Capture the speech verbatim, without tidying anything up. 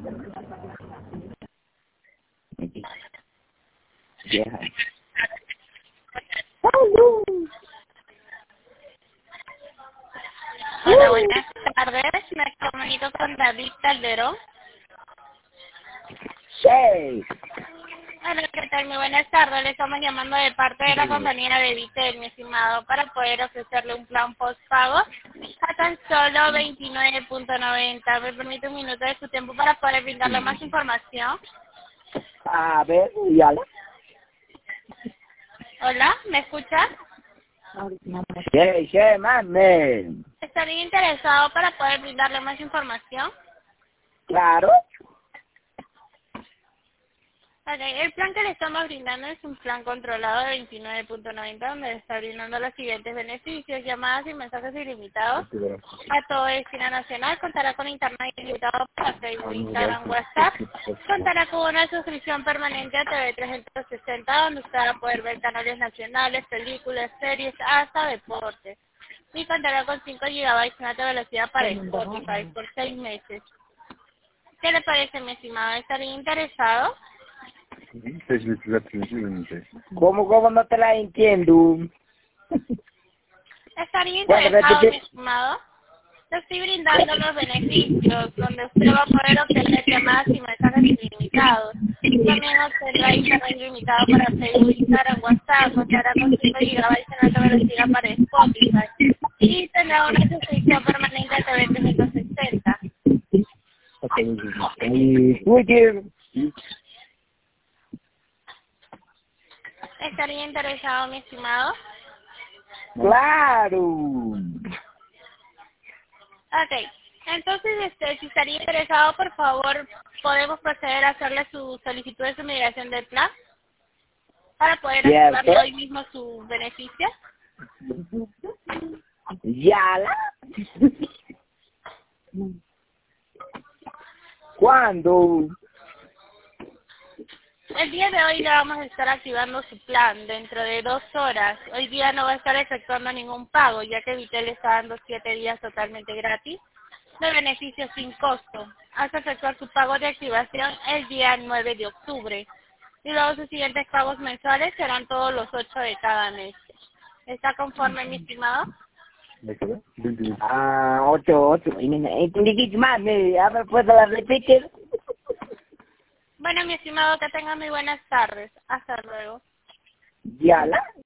Vieja. Hola, buenas tardes. Me comunico con David Calderón. Sí. Hola, ¿qué tal? Muy buenas tardes. Le estamos llamando de parte de la compañía de Vitel, mi estimado, para poder ofrecerle un plan postpago a tan solo veintinueve punto noventa. ¿Me permite un minuto de su tiempo para poder brindarle más información? A ver, ya la. Hola, ¿me escucha? Sí, sí, mami. ¿Estaría interesado para poder brindarle más información? Claro. Ok, el plan que le estamos brindando es un plan controlado de veintinueve punto noventa, donde le está brindando los siguientes beneficios: llamadas y mensajes ilimitados a todo destino nacional, contará con internet ilimitado para Facebook, Instagram, WhatsApp, contará con una suscripción permanente a T V trescientos sesenta, donde usted va a poder ver canales nacionales, películas, series, hasta deportes, y contará con cinco gigabytes de alta velocidad para Spotify por seis meses. ¿Qué le parece, mi estimado? ¿Estaría interesado? ¿Cómo, cómo no te la entiendo? ¿Estaría Bueno, interesado, mi repite. estimado? Le estoy brindando los beneficios, donde usted va a poder obtener llamadas y mensajes ilimitados. También obtendrá internet ilimitado para Facebook, Instagram, WhatsApp, contará con cinco gigabytes en alta velocidad para Spotify y tendrá una suscripción permanente a T V trescientos sesenta. Muy bien. ¿Estaría interesado, mi estimado? Claro. Ok, entonces, este, si estaría interesado, por favor, podemos proceder a hacerle su solicitud de su migración del plan para poder ¿Cierto? activarle hoy mismo su beneficio. ¿Ya la? ¿Cuándo? El día de hoy le vamos a estar activando su plan dentro de dos horas. Hoy día no va a estar efectuando ningún pago, ya que Vitel está dando siete días totalmente gratis de beneficios sin costo. Hace efectuar su pago de activación el día nueve de octubre. Y luego sus siguientes pagos mensuales serán todos los ocho de cada mes. ¿Está conforme, mi estimado? Ah, ocho, ocho. Entendí, mami. A ver, ¿puedo la repetir? Bueno, mi estimado, que tenga muy buenas tardes. Hasta luego. ¿Ya la?